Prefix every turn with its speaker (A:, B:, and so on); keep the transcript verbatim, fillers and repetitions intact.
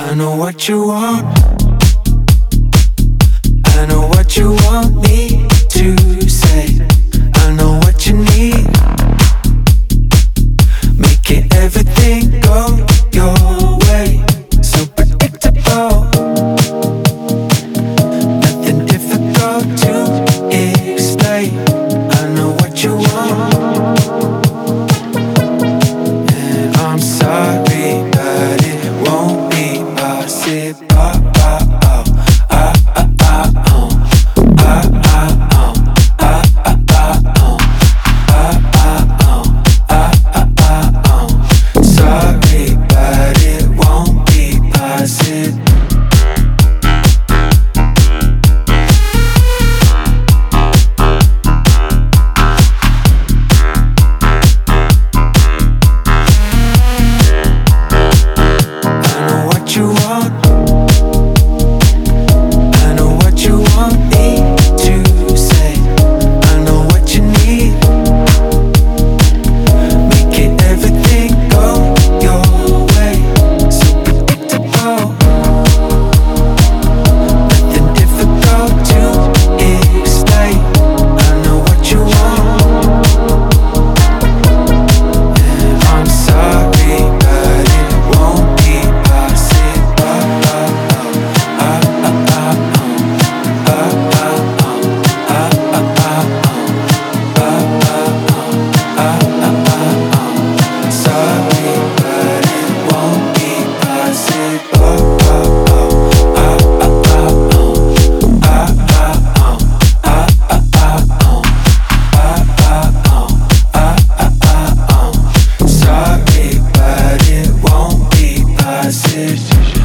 A: I know what you want. I know what you want me to say. I know what you need. Making everything go your way. So predictable. Nothing difficult to explain. I know what you want. And I'm sorry, but it won't be possible. Sorry, but it won't be possible. I know what you want. I know what you want me to say. I know what you need. Making everything go your way. So predictable. Nothing difficult to explain. I know what you want. And I'm sorry, but it won't be Sorry, but it won't be possible. Sorry, but it won't be possible.